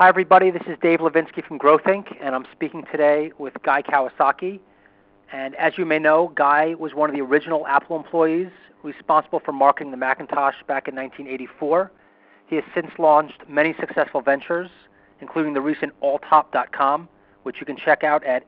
Hi, everybody. This is Dave Levinsky from Growth Inc., and I'm speaking today with Guy Kawasaki. And as you may know, Guy was one of the original Apple employees responsible for marketing the Macintosh back in 1984. He has since launched many successful ventures, including the recent alltop.com, which you can check out at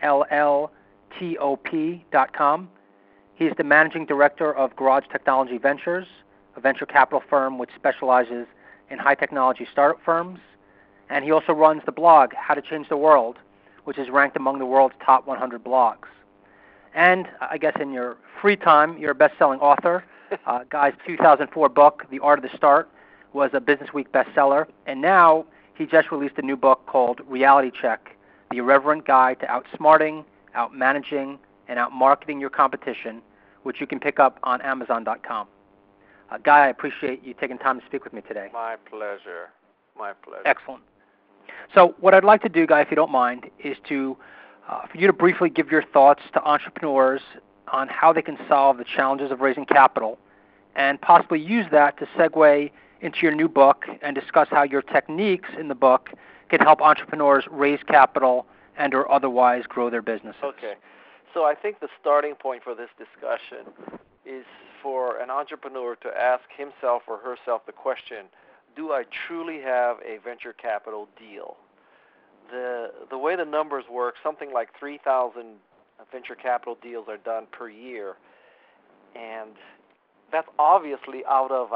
alltop.com. He is the managing director of Garage Technology Ventures, a venture capital firm which specializes in high-technology startup firms. And he also runs the blog, How to Change the World, which is ranked among the world's top 100 blogs. And I guess in your free time, you're a best-selling author. Guy's 2004 book, The Art of the Start, was a Business Week bestseller. And now he just released a new book called Reality Check, The Irreverent Guide to Outsmarting, Outmanaging, and Outmarketing Your Competition, which you can pick up on Amazon.com. Guy, I appreciate you taking time to speak with me today. My pleasure. My pleasure. Excellent. So what I'd like to do, Guy, if you don't mind, is for you to briefly give your thoughts to entrepreneurs on how they can solve the challenges of raising capital, and possibly use that to segue into your new book and discuss how your techniques in the book can help entrepreneurs raise capital and or otherwise grow their businesses. Okay. So I think the starting point for this discussion is for an entrepreneur to ask himself or herself the question, do I truly have a venture capital deal? The way the numbers work, something like 3,000 venture capital deals are done per year, and that's obviously out of,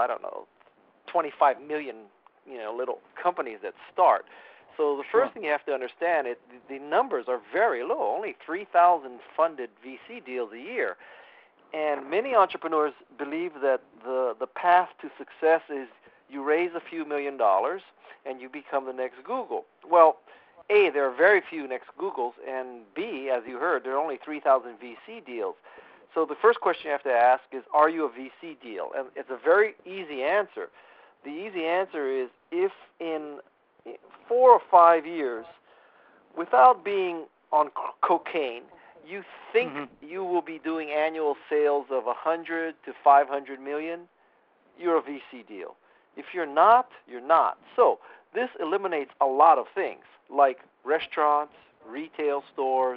25 million, little companies that start. So the first thing you have to understand is the numbers are very low, only 3,000 funded VC deals a year. And many entrepreneurs believe that the path to success is you raise a few $1 million and you become the next Google. Well, A, there are very few next Googles, and B, as you heard, there are only 3,000 VC deals. So the first question you have to ask is, are you a VC deal? And it's a very easy answer. The easy answer is if in 4 or 5 years, without being on cocaine, you think you will be doing annual sales of 100 to 500 million, you're a VC deal. If you're not, you're not. So this eliminates a lot of things like restaurants, retail stores,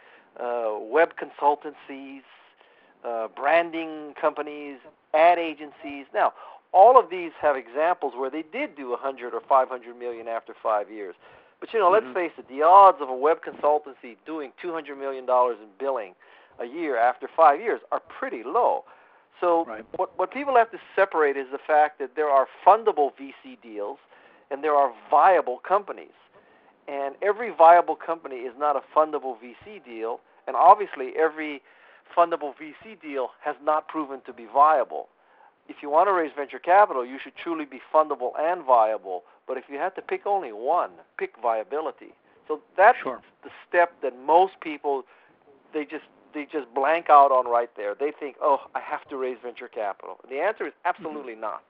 web consultancies, branding companies, ad agencies. Now, all of these have examples where they did do 100 or 500 million after 5 years. But, let's face it, the odds of a web consultancy doing $200 million in billing a year after 5 years are pretty low. So what people have to separate is the fact that there are fundable VC deals and there are viable companies. And every viable company is not a fundable VC deal, and obviously every fundable VC deal has not proven to be viable. If you want to raise venture capital, you should truly be fundable and viable. But if you had to pick only one, pick viability. So that's the step that most people, they just blank out on right there. They think, oh, I have to raise venture capital. The answer is absolutely not.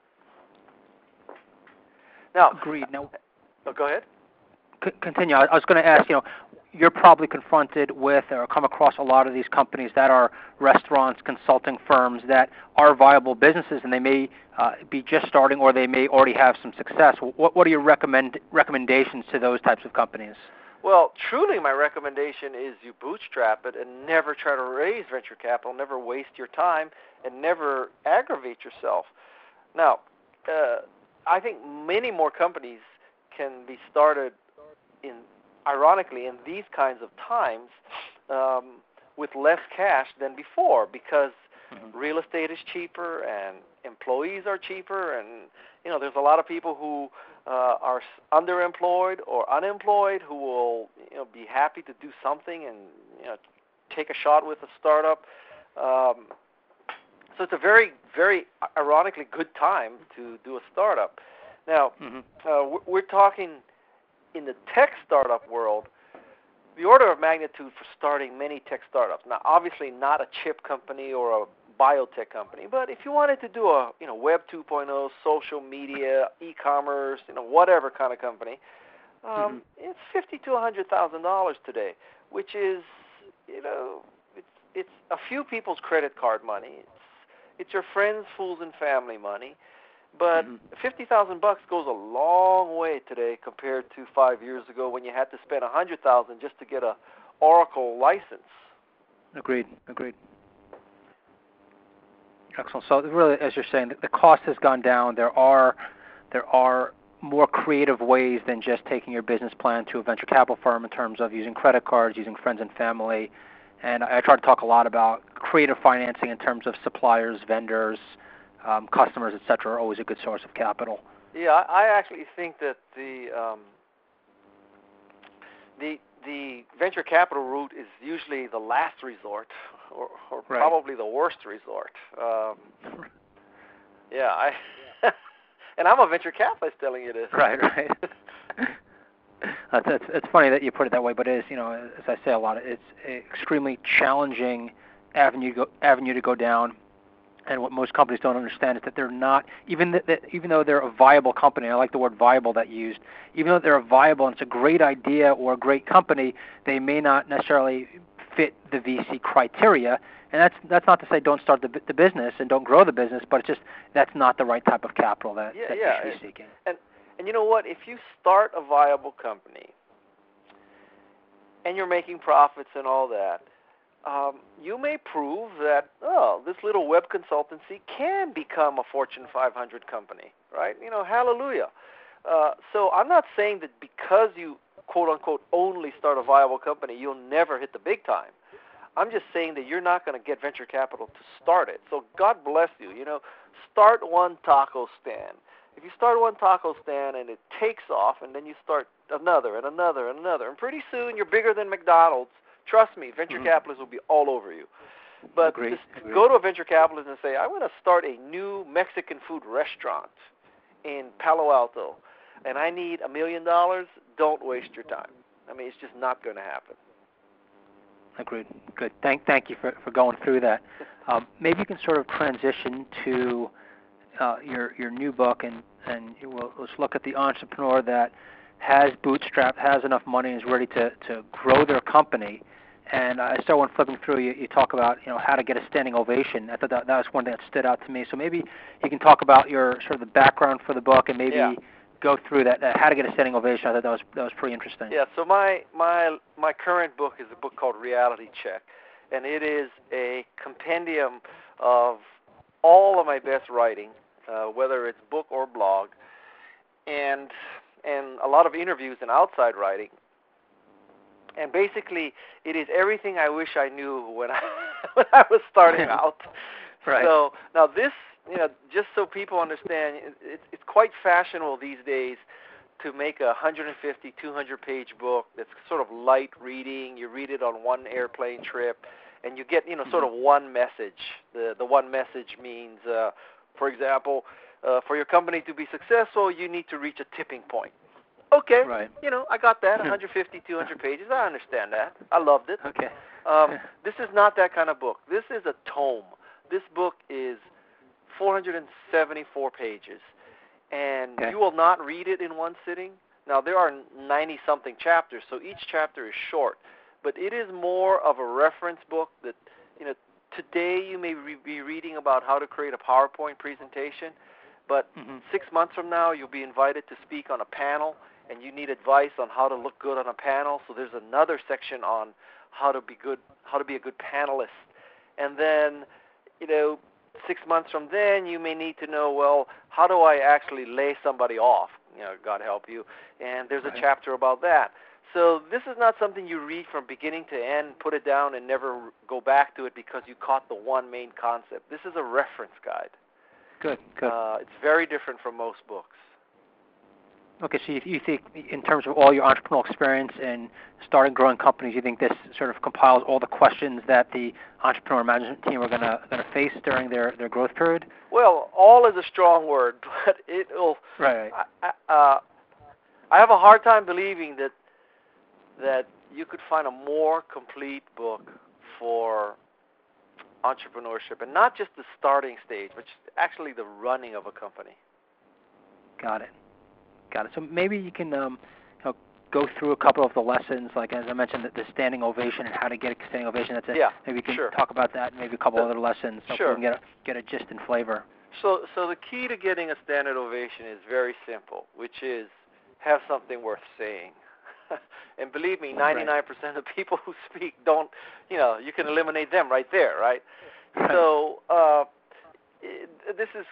Now, agreed. Now, go ahead. Continue. I was going to ask, you're probably confronted with or come across a lot of these companies that are restaurants, consulting firms that are viable businesses, and they may be just starting or they may already have some success. What are your recommendations to those types of companies? Well, truly my recommendation is you bootstrap it and never try to raise venture capital, never waste your time, and never aggravate yourself. Now, I think many more companies can be started ironically, in these kinds of times with less cash than before because real estate is cheaper and employees are cheaper, and there's a lot of people who are underemployed or unemployed who will be happy to do something and take a shot with a startup. So it's a very, very ironically good time to do a startup. Now, we're talking in the tech startup world, the order of magnitude for starting many tech startups. Now, obviously not a chip company or a biotech company, but if you wanted to do a Web 2.0, social media, e-commerce, whatever kind of company, it's $50,000 to $100,000 today, which is it's a few people's credit card money. It's your friends, fools, and family money. But Mhm. $50,000 goes a long way today compared to 5 years ago when you had to spend $100,000 just to get a Oracle license. Agreed. Excellent. So really, as you're saying, the cost has gone down. There are more creative ways than just taking your business plan to a venture capital firm in terms of using credit cards, using friends and family. And I try to talk a lot about creative financing in terms of suppliers, vendors, customers, et cetera, are always a good source of capital. Yeah, I actually think that the venture capital route is usually the last resort, or Right. probably the worst resort. Yeah, and I'm a venture capitalist telling you this. Right. It's funny that you put it that way, but it is, as I say a lot, it's an extremely challenging avenue to go down. And what most companies don't understand is that they're not, even though they're a viable company, I like the word viable that you used, even though they're a viable and it's a great idea or a great company, they may not necessarily fit the VC criteria. And that's not to say don't start the business and don't grow the business, but it's just that's not the right type of capital that you should be seeking. And you know what? If you start a viable company and you're making profits and all that, you may prove that, this little web consultancy can become a Fortune 500 company, right? Hallelujah. So I'm not saying that because you, quote unquote, only start a viable company, you'll never hit the big time. I'm just saying that you're not going to get venture capital to start it. So God bless you. Start one taco stand. If you start one taco stand and it takes off, and then you start another and another and another, and pretty soon you're bigger than McDonald's. Trust me, venture capitalists will be all over you. But Agreed. Go to a venture capitalist and say, I want to start a new Mexican food restaurant in Palo Alto, and I need $1 million. Don't waste your time. I mean, it's just not going to happen. Agreed. Good. Thank you for going through that. Maybe you can sort of transition to your new book, and let's look at the entrepreneur that has bootstrapped, has enough money, and is ready to grow their company. And I started when flipping through, you talk about how to get a standing ovation. I thought that was one that stood out to me. So maybe you can talk about your sort of the background for the book, and maybe go through that how to get a standing ovation. I thought that was pretty interesting. Yeah. So my current book is a book called Reality Check, and it is a compendium of all of my best writing, whether it's book or blog, and a lot of interviews and outside writing. And basically, it is everything I wish I knew when I was starting out. Right. So now this, just so people understand, it's quite fashionable these days to make a 150, 200-page book that's sort of light reading. You read it on one airplane trip, and you get, sort of one message. The one message means, for example, for your company to be successful, you need to reach a tipping point. Okay, right. I got that, 150, 200 pages. I understand that. I loved it. Okay. This is not that kind of book. This is a tome. This book is 474 pages, and you will not read it in one sitting. Now, there are 90-something chapters, so each chapter is short, but it is more of a reference book that, today you may be reading about how to create a PowerPoint presentation, but 6 months from now you'll be invited to speak on a panel, and you need advice on how to look good on a panel. So there's another section on how to be a good panelist. And then, 6 months from then, you may need to know, well, how do I actually lay somebody off? God help you. And there's a chapter about that. So this is not something you read from beginning to end, put it down, and never go back to it because you caught the one main concept. This is a reference guide. Good. It's very different from most books. Okay, so you think in terms of all your entrepreneurial experience and starting growing companies, you think this sort of compiles all the questions that the entrepreneur management team are going to face during their growth period? Well, all is a strong word, but it will. Right. I have a hard time believing that you could find a more complete book for entrepreneurship, and not just the starting stage, but actually the running of a company. Got it. So maybe you can go through a couple of the lessons, like as I mentioned, the standing ovation and how to get a standing ovation. Maybe you can talk about that, and maybe a couple other lessons so we can get a gist and flavor. So the key to getting a standing ovation is very simple, which is have something worth saying. And believe me, 99% of people who speak don't. You can eliminate them right there, right? So this is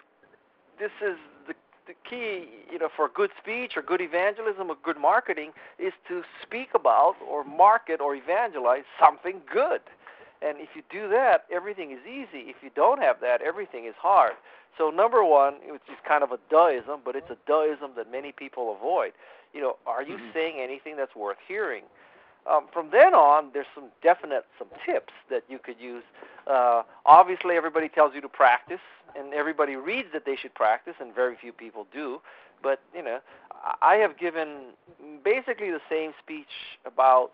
the key, for good speech or good evangelism or good marketing is to speak about or market or evangelize something good. And if you do that, everything is easy. If you don't have that, everything is hard. So number one, which is kind of a duhism, but it's a duhism that many people avoid. Are you saying anything that's worth hearing? From then on, there's some tips that you could use. Obviously, everybody tells you to practice, and everybody reads that they should practice, and very few people do. But, I have given basically the same speech about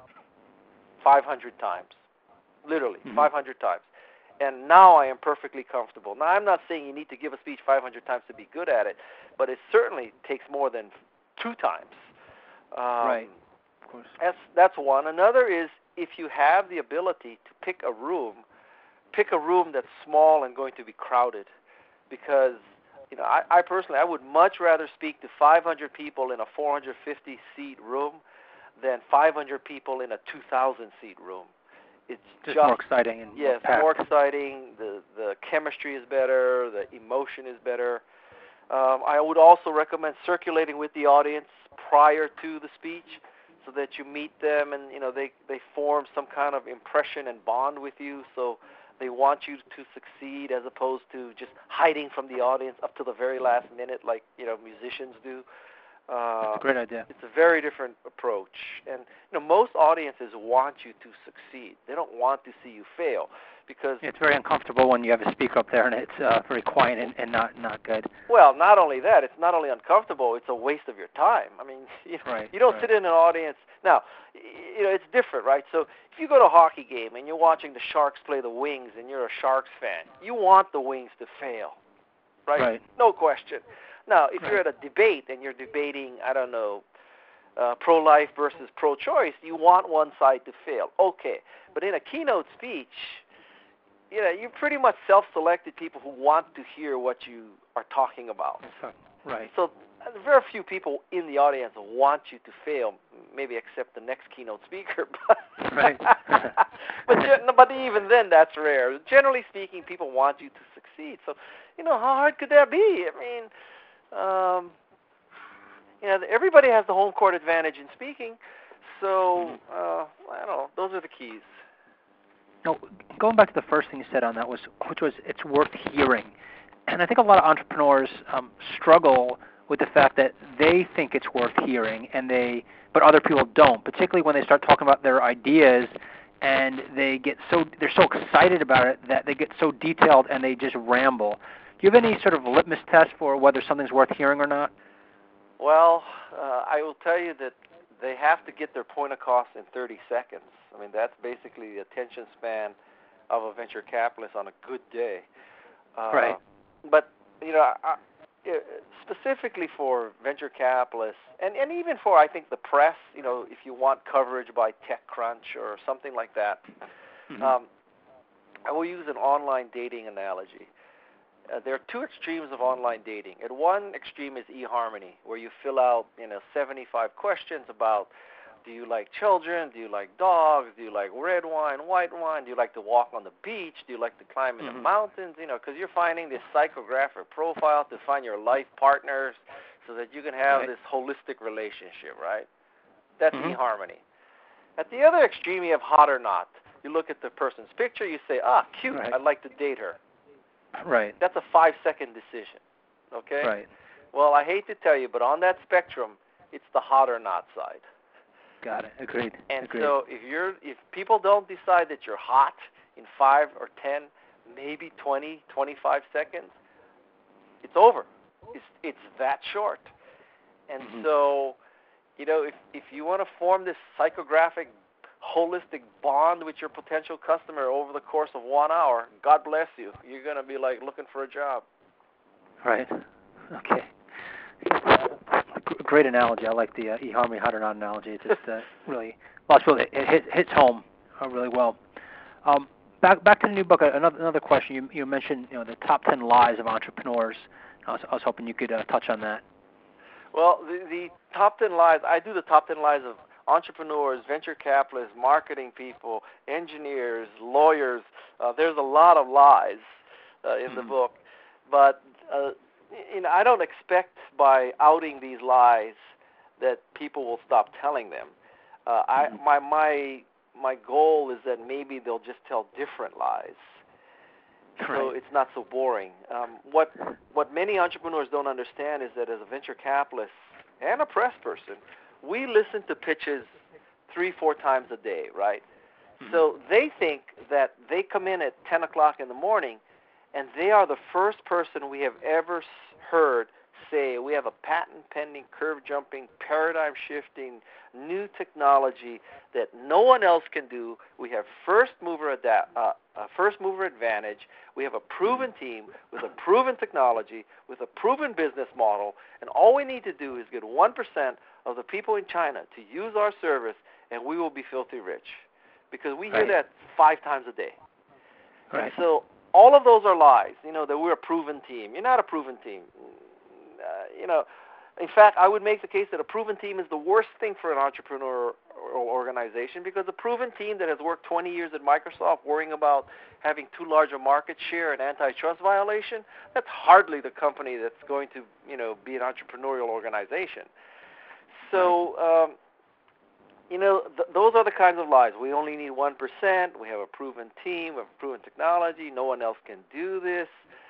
500 times, literally 500 times. And now I am perfectly comfortable. Now, I'm not saying you need to give a speech 500 times to be good at it, but it certainly takes more than 2 times. Right. Of course. That's one. Another is if you have the ability to pick a room that's small and going to be crowded, because I personally would much rather speak to 500 people in a 450-seat room than 500 people in a 2,000-seat room. It's just more exciting and yes, more exciting. The chemistry is better. The emotion is better. I would also recommend circulating with the audience prior to the speech, so that you meet them and they form some kind of impression and bond with you. So they want you to succeed, as opposed to just hiding from the audience up to the very last minute, like musicians do. That's a great idea. It's a very different approach, and most audiences want you to succeed. They don't want to see you fail, because it's very uncomfortable when you have a speaker up there and it's very quiet and not good. Well, not only that, it's not only uncomfortable; it's a waste of your time. I mean, you don't sit in an audience. Now, it's different, right? So if you go to a hockey game and you're watching the Sharks play the Wings, and you're a Sharks fan, you want the Wings to fail, right? No question. Now, if you're at a debate and you're debating, I don't know, pro-life versus pro-choice, you want one side to fail. Okay. But in a keynote speech, you pretty much self-selected people who want to hear what you are talking about. Right. So very few people in the audience want you to fail, maybe except the next keynote speaker. Right. But even then, that's rare. Generally speaking, people want you to succeed. So, how hard could that be? I mean, everybody has the home court advantage in speaking, so I don't know. Those are the keys. No, going back to the first thing you said on that which was it's worth hearing, and I think a lot of entrepreneurs struggle with the fact that they think it's worth hearing, but other people don't. Particularly when they start talking about their ideas, and they're so excited about it that they get so detailed and they just ramble. Do you have any sort of litmus test for whether something's worth hearing or not? Well, I will tell you that they have to get their point across in 30 seconds. I mean, that's basically the attention span of a venture capitalist on a good day. Right. But, specifically for venture capitalists, and even for, I think, the press, if you want coverage by TechCrunch or something like that, I will use an online dating analogy. There are 2 extremes of online dating. At one extreme is eHarmony, where you fill out 75 questions about, do you like children, do you like dogs, do you like red wine, white wine, do you like to walk on the beach, do you like to climb in the mountains, because you're finding this psychographic profile to find your life partners so that you can have this holistic relationship, right? That's eHarmony. At the other extreme, you have hot or not. You look at the person's picture, you say, cute, I'd like to date her. Right. That's a 5-second decision, okay? Right. Well, I hate to tell you, but on that spectrum, it's the hot or not side. Got it. Agreed. So if people don't decide that you're hot in 5 or 10, maybe 20, 25 seconds, it's over. It's that short. And so, if you want to form this psychographic, holistic bond with your potential customer over the course of 1 hour, God bless you. You're going to be like looking for a job. Right. Okay. Great analogy. I like the eHarmony hot or not analogy. It's just really, well, it hits home really well. back to the new book. Another question. You mentioned the top 10 lies of entrepreneurs. I was hoping you could touch on that. Well, the top 10 lies. I do the top 10 lies of entrepreneurs, venture capitalists, marketing people, engineers, lawyers. There's a lot of lies in the book, but I don't expect by outing these lies that people will stop telling them. My goal is that maybe they'll just tell different lies, so it's not so boring. What many entrepreneurs don't understand is that as a venture capitalist and a press person, we listen to pitches 3-4 times a day, right? So they think that they come in at 10 o'clock in the morning, and they are the first person we have ever heard say, we have a patent-pending, curve-jumping, paradigm-shifting, new technology that no one else can do. We have first-mover advantage. We have a proven team with a proven technology, with a proven business model, and all we need to do is get 1% of the people in China to use our service, and we will be filthy rich. Because we hear that 5 times a day. And so all of those are lies, that we're a proven team. You're not a proven team. In fact, I would make the case that a proven team is the worst thing for an entrepreneurial organization, because a proven team that has worked 20 years at Microsoft worrying about having too large a market share and antitrust violation, that's hardly the company that's going to, be an entrepreneurial organization. So, those are the kinds of lies. We only need 1%. We have a proven team. We have a proven technology. No one else can do this.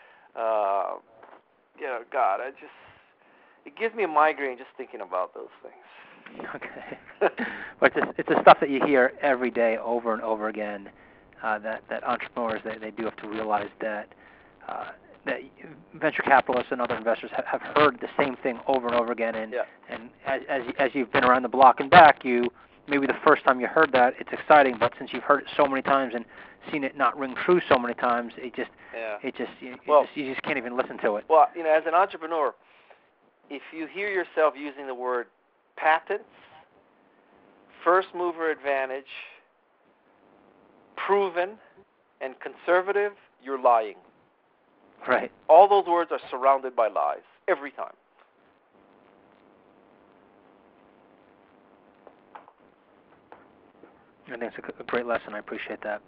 God, it gives me a migraine just thinking about those things. Okay. But it's the stuff that you hear every day over and over again, that entrepreneurs, they do have to realize that venture capitalists and other investors have heard the same thing over and over again. And as you've been around the block and back, maybe the first time you heard that, it's exciting, but since you've heard it so many times and seen it not ring true so many times, you just can't even listen to it. Well, as an entrepreneur, if you hear yourself using the word patents, first mover advantage, proven, and conservative, you're lying. Right. All those words are surrounded by lies every time. I think it's a great lesson. I appreciate that.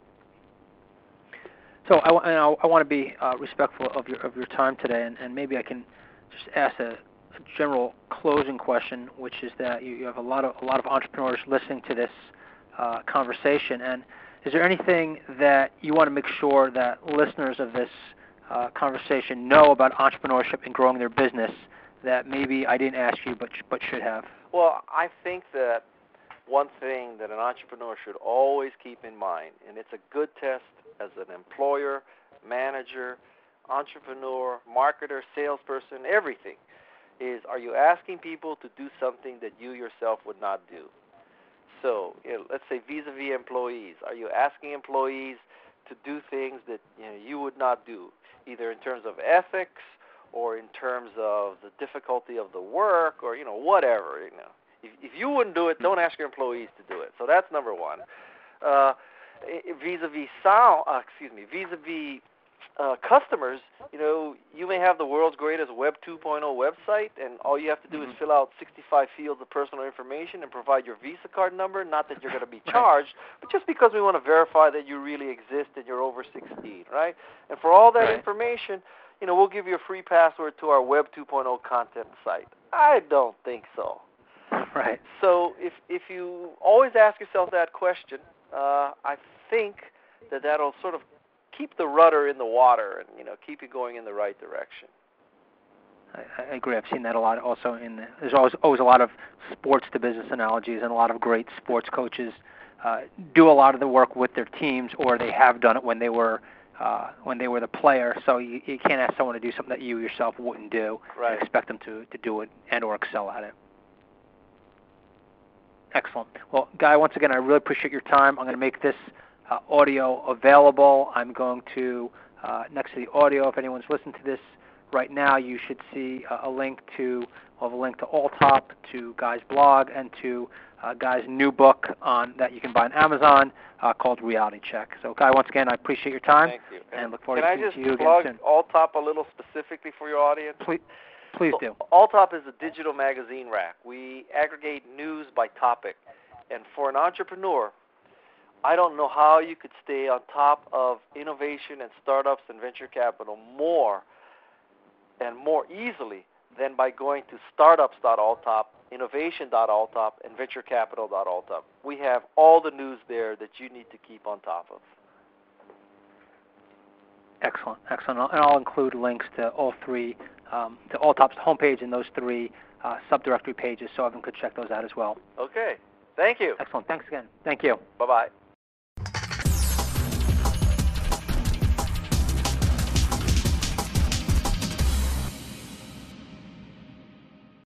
So I want to be respectful of your time today, and maybe I can just ask a general closing question, which is that you have a lot of entrepreneurs listening to this conversation, and is there anything that you want to make sure that listeners of this conversation know about entrepreneurship and growing their business that maybe I didn't ask you but should have? Well, I think that one thing that an entrepreneur should always keep in mind, and it's a good test as an employer, manager, entrepreneur, marketer, salesperson, everything, is, are you asking people to do something that you yourself would not do? So, let's say vis-a-vis employees. Are you asking employees to do things that you would not do, either in terms of ethics or in terms of the difficulty of the work or, whatever, If you wouldn't do it, don't ask your employees to do it. So that's number one. Vis-a-vis customers, you may have the world's greatest Web 2.0 website, and all you have to do is fill out 65 fields of personal information and provide your Visa card number. Not that you're going to be charged, but just because we want to verify that you really exist and you're over 16, right? And for all that information, we'll give you a free password to our Web 2.0 content site. I don't think so. Right. So if you always ask yourself that question, I think that'll sort of keep the rudder in the water and keep you going in the right direction. I agree. I've seen that a lot. Also, there's always a lot of sports to business analogies, and a lot of great sports coaches do a lot of the work with their teams, or they have done it when they were the player. So you can't ask someone to do something that you yourself wouldn't do and expect them to do it and or excel at it. Excellent. Well, Guy, once again, I really appreciate your time. I'm going to make this audio available. I'm going to, next to the audio, if anyone's listening to this right now you should see a link to Alltop, to Guy's blog, and to Guy's new book that you can buy on Amazon called Reality Check. So, Guy, once again, I appreciate your time. Thank you. And look forward to seeing you again soon. Can I just plug Alltop a little specifically for your audience? Please do. Alltop is a digital magazine rack. We aggregate news by topic. And for an entrepreneur, I don't know how you could stay on top of innovation and startups and venture capital more easily than by going to startups.alltop, innovation.alltop, and venturecapital.alltop. We have all the news there that you need to keep on top of. Excellent. And I'll include links to all three, to Alltop's homepage and those three subdirectory pages so everyone could check those out as well. Okay. Thank you. Excellent. Thanks again. Thank you. Bye-bye.